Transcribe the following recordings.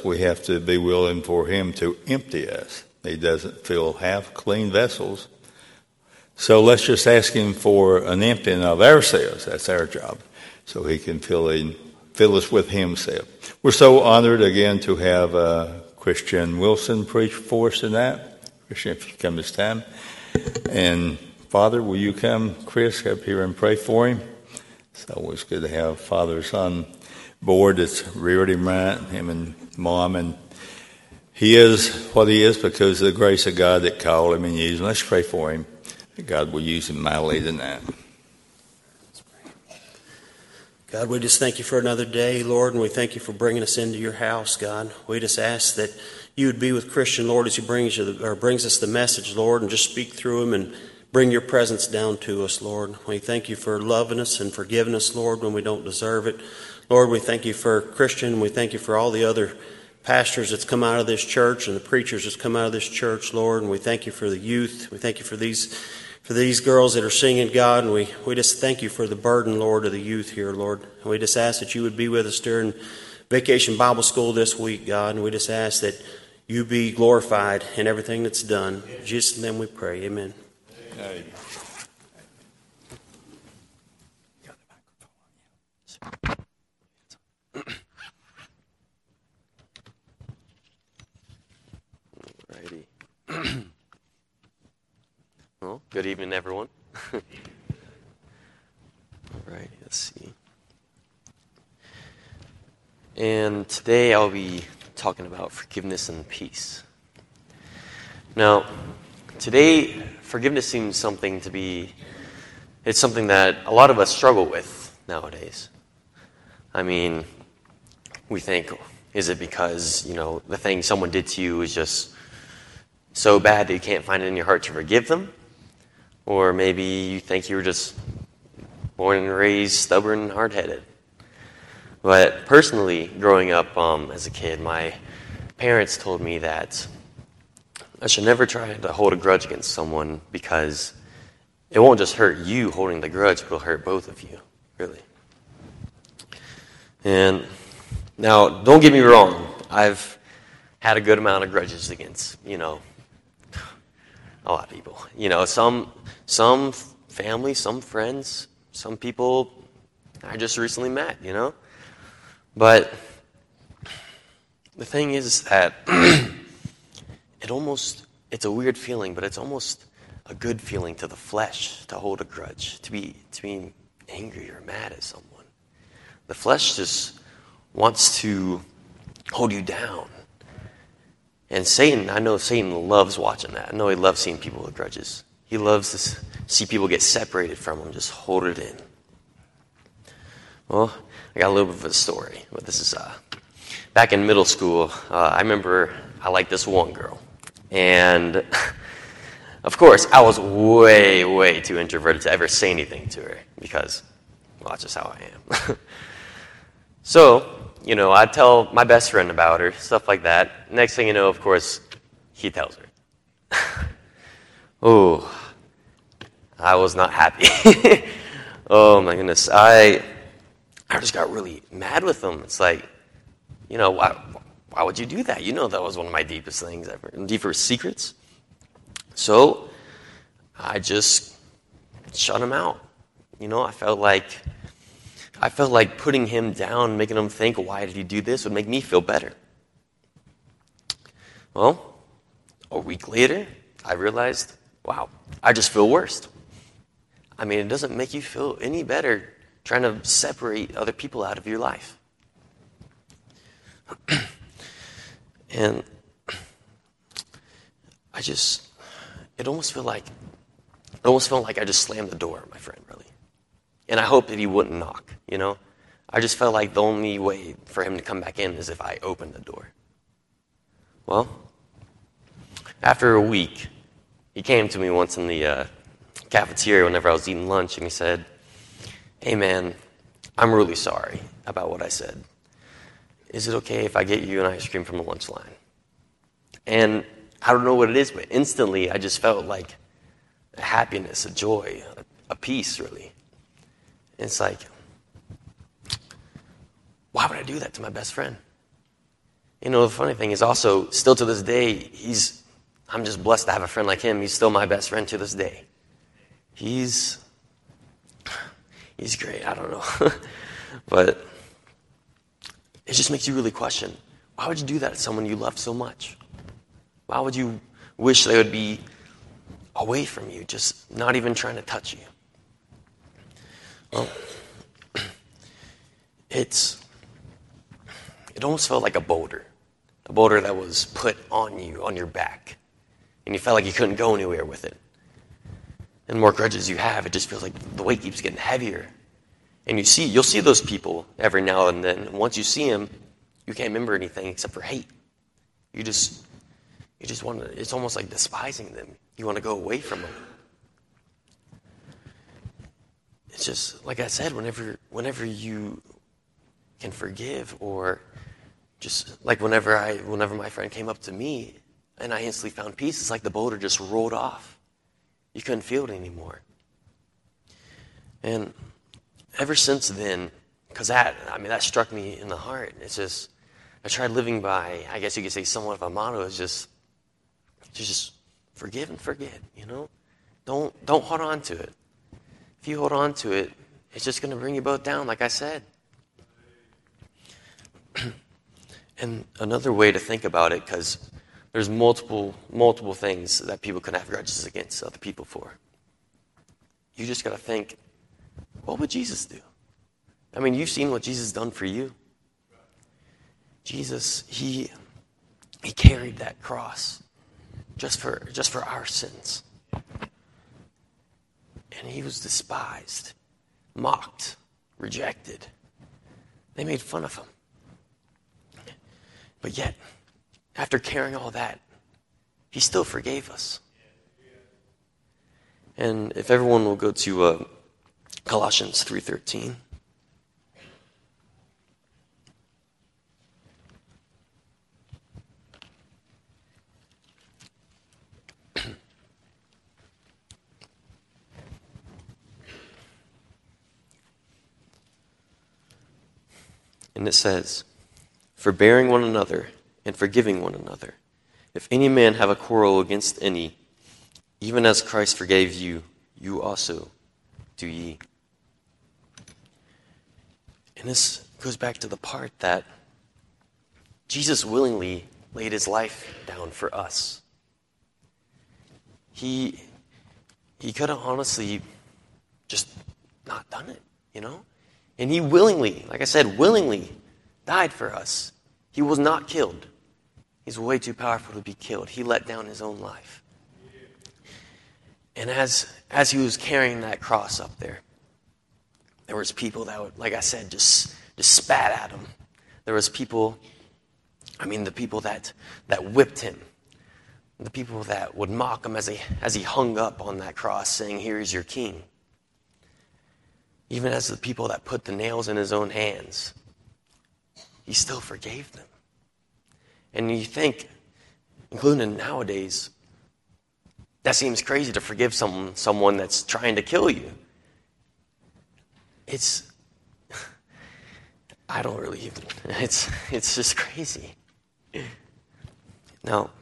us, we have to be willing for him to empty us. He doesn't fill half clean vessels. So let's just ask him for an emptying of ourselves. That's our job. So he can fill us with himself. We're so honored again to have Christian Wilson preach for us tonight. Christian, if you come this time. And Father, will you come, Chris, up here and pray for him? It's always good to have fathers on board that's reared him right, him and Mom. And he is what he is because of the grace of God that called him and used him. Let's pray for him. God will use him mightily tonight. God, we just thank you for another day, Lord, and we thank you for bringing us into your house, God. We just ask that you would be with Christian, Lord, as he brings us the message, Lord, and just speak through him and bring your presence down to us, Lord. We thank you for loving us and forgiving us, Lord, when we don't deserve it. Lord, we thank you for Christian. We thank you for all the other pastors that's come out of this church and the preachers that's come out of this church, Lord. And we thank you for the youth. We thank you for these girls that are singing, God. And we just thank you for the burden, Lord, of the youth here, Lord. And we just ask that you would be with us during Vacation Bible School this week, God. And we just ask that you be glorified in everything that's done. In Jesus' name we pray. Amen. Amen. Well, good evening, everyone. All right, let's see. And today I'll be talking about forgiveness and peace. Now, today, forgiveness seems it's something that a lot of us struggle with nowadays. I mean, we think, is it because, the thing someone did to you is just so bad that you can't find it in your heart to forgive them? Or maybe you think you were just born and raised stubborn and hard-headed. But personally, growing up as a kid, my parents told me that I should never try to hold a grudge against someone because it won't just hurt you holding the grudge, but it'll hurt both of you, really. And now, don't get me wrong, I've had a good amount of grudges against, a lot of people. Some family, some friends, some people I just recently met, But the thing is that it's a weird feeling, but it's almost a good feeling to the flesh to hold a grudge, to be angry or mad at someone. The flesh just wants to hold you down. And I know Satan loves watching that. I know he loves seeing people with grudges. He loves to see people get separated from him, just hold it in. Well, I got a little bit of a story, but this is back in middle school. I remember I liked this one girl. And, of course, I was way, way too introverted to ever say anything to her because, well, that's just how I am. So, I'd tell my best friend about her, stuff like that. Next thing you know, of course, he tells her. Oh, I was not happy. Oh, my goodness. I just got really mad with him. It's like, why would you do that? That was one of my deepest things ever, deepest secrets. So I just shut him out. I felt like putting him down, making him think, why did he do this, would make me feel better. Well, a week later, I realized, wow, I just feel worse. I mean, it doesn't make you feel any better trying to separate other people out of your life. And it almost felt like I just slammed the door on my friend, really. And I hoped that he wouldn't knock, I just felt like the only way for him to come back in is if I opened the door. Well, after a week, he came to me once in the cafeteria whenever I was eating lunch, and he said, "Hey, man, I'm really sorry about what I said. Is it okay if I get you an ice cream from the lunch line?" And I don't know what it is, but instantly I just felt like a happiness, a joy, a peace, really. And it's like, why would I do that to my best friend? The funny thing is also, still to this day, I'm just blessed to have a friend like him. He's still my best friend to this day. He's great, I don't know. But it just makes you really question, why would you do that to someone you love so much? Why would you wish they would be away from you, just not even trying to touch you? Well, it almost felt like a boulder that was put on you, on your back, and you felt like you couldn't go anywhere with it. And the more grudges you have, it just feels like the weight keeps getting heavier. And you'll see those people every now and then, and once you see them, you can't remember anything except for hate. You just want to, it's almost like despising them. You want to go away from them. It's just, like I said, whenever you can forgive, or just like whenever my friend came up to me and I instantly found peace, it's like the boulder just rolled off. You couldn't feel it anymore. And ever since then, because that struck me in the heart. It's just, I tried living by, I guess you could say somewhat of a motto, is just forgive and forget, Don't hold on to it. If you hold on to it, it's just going to bring you both down, like I said. And another way to think about it, because there's multiple things that people can have grudges against other people for. You just got to think, what would Jesus do? I mean, you've seen what Jesus done for you. Jesus, he carried that cross just for our sins. And he was despised, mocked, rejected. They made fun of him. But yet, after carrying all that, he still forgave us. And if everyone will go to Colossians 3:13. And it says, forbearing one another and forgiving one another. If any man have a quarrel against any, even as Christ forgave you, you also do ye. And this goes back to the part that Jesus willingly laid his life down for us. He could have honestly just not done it, And he willingly, like I said, willingly died for us. He was not killed. He's way too powerful to be killed. He let down his own life. And as he was carrying that cross up there was people that would, like I said, just spat at him. There was people, the people that whipped him. The people that would mock him as he hung up on that cross saying, here is your king. Even as the people that put the nails in his own hands, he still forgave them. And you think, including nowadays, that seems crazy to forgive someone that's trying to kill you. I don't really even, it's just crazy. Now,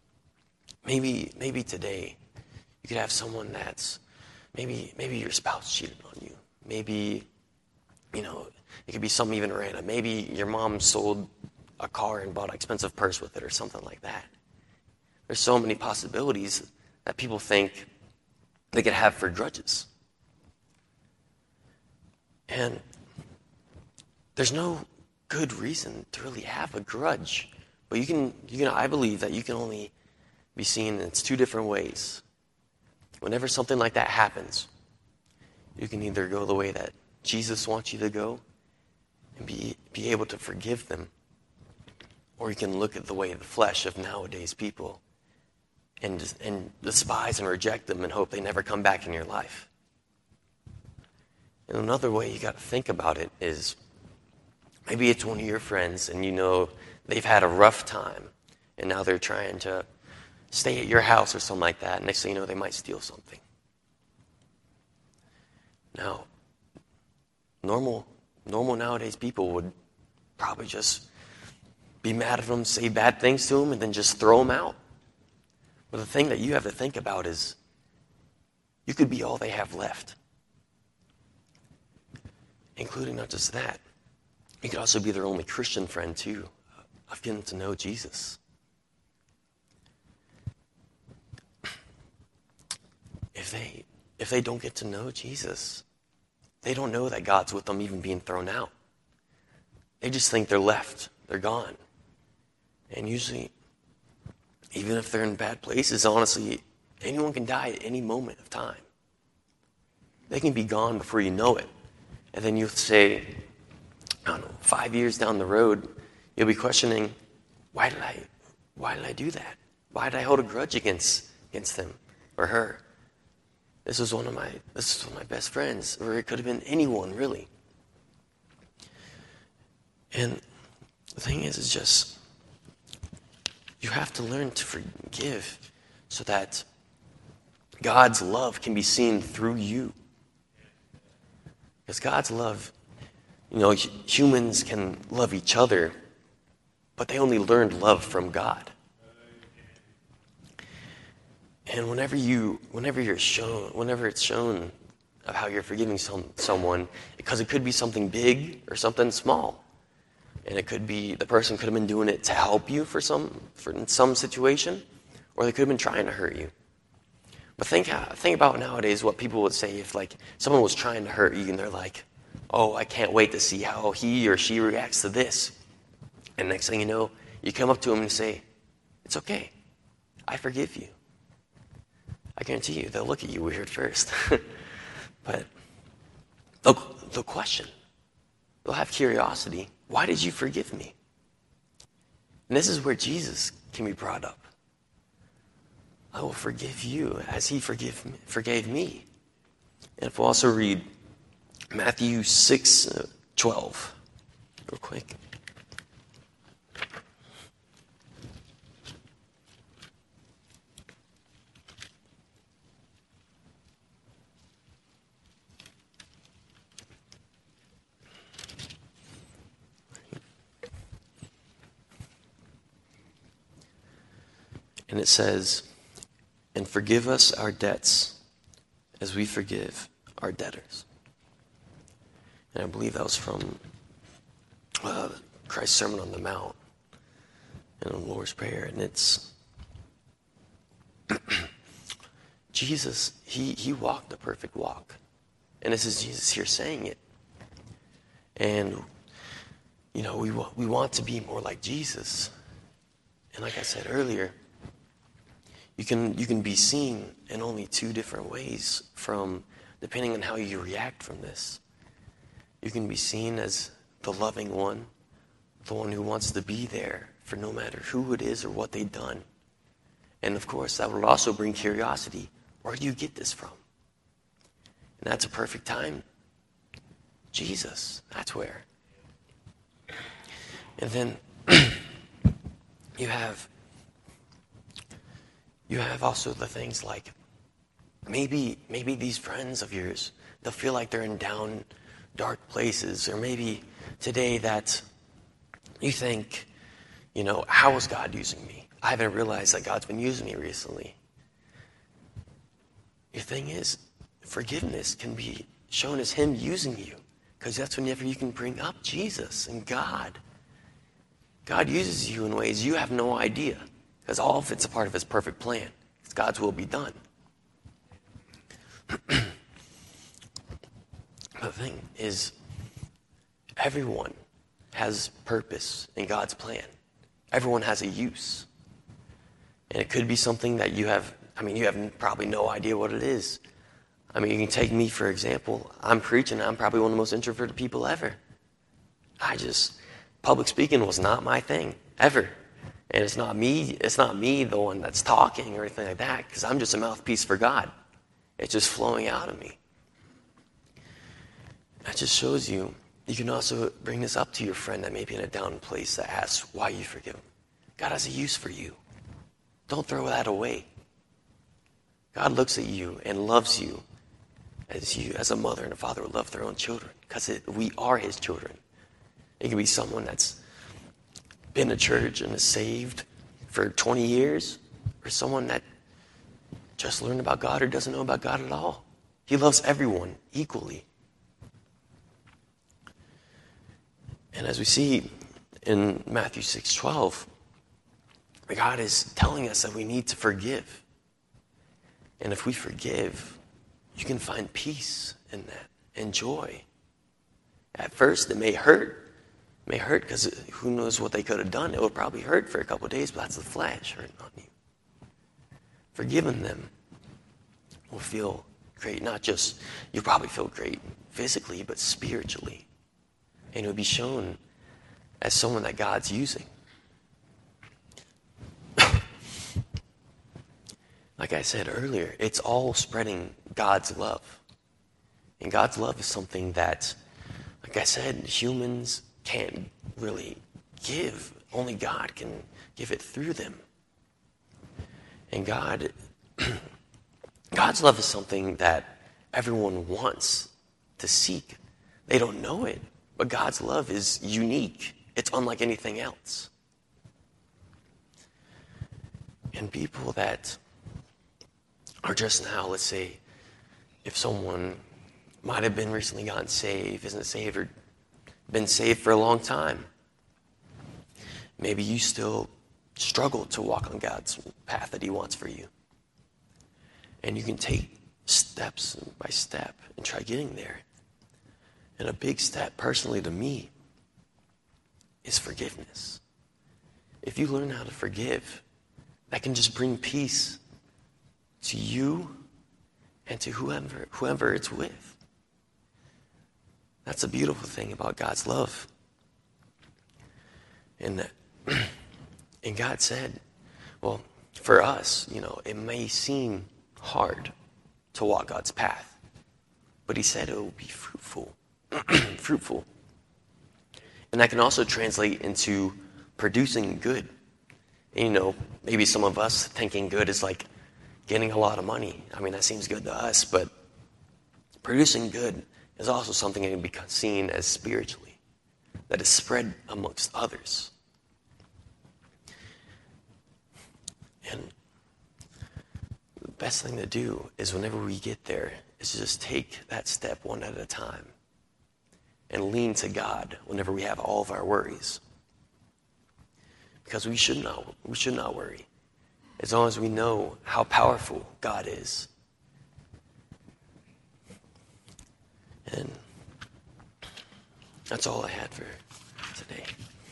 maybe today, you could have someone that's, maybe your spouse cheated on you. Maybe, it could be something even random. Maybe your mom sold a car and bought an expensive purse with it or something like that. There's so many possibilities that people think they could have for grudges. And there's no good reason to really have a grudge. But I believe that you can only be seen in two different ways. Whenever something like that happens, you can either go the way that Jesus wants you to go and be able to forgive them, or you can look at the way of the flesh of nowadays people and despise and reject them and hope they never come back in your life. And another way you got to think about it is maybe it's one of your friends and they've had a rough time and now they're trying to stay at your house or something like that. And next thing you know, they might steal something. Now, normal nowadays people would probably just be mad at them, say bad things to them, and then just throw them out. But the thing that you have to think about is you could be all they have left. Including not just that, you could also be their only Christian friend too, of getting to know Jesus. If they don't get to know Jesus, they don't know that God's with them even being thrown out. They just think they're left, they're gone. And usually, even if they're in bad places, honestly, anyone can die at any moment of time. They can be gone before you know it. And then you'll say, I don't know, 5 years down the road, you'll be questioning, why did I do that? Why did I hold a grudge against him or her? This was one of my best friends, or it could have been anyone, really. And the thing is just, you have to learn to forgive so that God's love can be seen through you. Because God's love, humans can love each other, but they only learned love from God. And whenever it's shown of how you're forgiving someone, because it could be something big or something small, and it could be the person could have been doing it to help you for in some situation, or they could have been trying to hurt you. But think about nowadays what people would say if someone was trying to hurt you and they're like, "Oh, I can't wait to see how he or she reacts to this." And next thing you know, you come up to them and say, "It's okay, I forgive you." I guarantee you, they'll look at you weird first. But they'll question. They'll have curiosity. Why did you forgive me? And this is where Jesus can be brought up. I will forgive you as he forgave me. And if we'll also read Matthew 6:12 real quick. And it says, "And forgive us our debts as we forgive our debtors." And I believe that was from Christ's Sermon on the Mount and the Lord's Prayer. And it's Jesus, he walked the perfect walk. And this is Jesus here saying it. And, we want to be more like Jesus. And like I said earlier, you can be seen in only two different ways depending on how you react from this. You can be seen as the loving one, the one who wants to be there for no matter who it is or what they've done. And of course, that will also bring curiosity. Where do you get this from? And that's a perfect time. Jesus, that's where. And then you have also the things like maybe these friends of yours, they'll feel like they're in down, dark places, or maybe today that you think, how is God using me? I haven't realized that God's been using me recently. The thing is, forgiveness can be shown as him using you, because that's whenever you can bring up Jesus and God. God uses you in ways you have no idea, because all of it's a part of his perfect plan. It's God's will be done. The thing is, everyone has purpose in God's plan. Everyone has a use. And it could be something that you have probably no idea what it is. You can take me, for example. I'm preaching. I'm probably one of the most introverted people ever. Public speaking was not my thing, ever. And it's not me the one that's talking or anything like that, because I'm just a mouthpiece for God. It's just flowing out of me. That just shows you can also bring this up to your friend that may be in a down place that asks why you forgive him. God has a use for you. Don't throw that away. God looks at you and loves you as a mother and a father would love their own children, because we are his children. It can be someone that's been to church and is saved for 20 years, or someone that just learned about God or doesn't know about God at all. He loves everyone equally. And as we see in Matthew 6:12, God is telling us that we need to forgive. And if we forgive, you can find peace in that and joy. At first, it may hurt. It may hurt because who knows what they could have done. It would probably hurt for a couple of days, but that's the flesh hurting on you. Forgiving them will feel great. Not just, you'll probably feel great physically, but spiritually. And it'll be shown as someone that God's using. Like I said earlier, it's all spreading God's love. And God's love is something that, like I said, humans can't really give. Only God can give it through them. And God's love is something that everyone wants to seek. They don't know it, but God's love is unique. It's unlike anything else. And people that are just now, let's say, if someone might have been recently gotten saved, isn't saved, or been saved for a long time, maybe you still struggle to walk on God's path that He wants for you. And you can take steps by step and try getting there. And a big step, personally to me, is forgiveness. If you learn how to forgive, that can just bring peace to you and to whoever it's with. That's a beautiful thing about God's love. And God said, well, for us, it may seem hard to walk God's path, but He said it will be fruitful. Fruitful. And that can also translate into producing good. And, maybe some of us thinking good is like getting a lot of money. I mean, that seems good to us, but producing good is also something that can be seen as spiritually, that is spread amongst others. And the best thing to do is whenever we get there is to just take that step one at a time and lean to God whenever we have all of our worries. Because we should not worry. As long as we know how powerful God is. And that's all I had for today.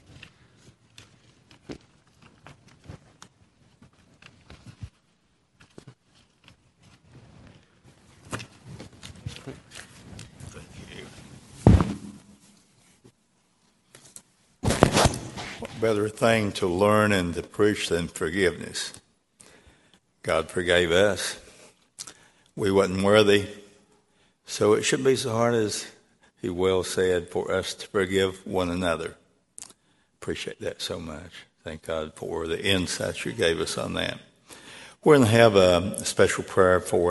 What better thing to learn and to preach than forgiveness? God forgave us. We wasn't worthy. So it should be so hard, as He well said, for us to forgive one another. Appreciate that so much. Thank God for the insights you gave us on that. We're going to have a special prayer for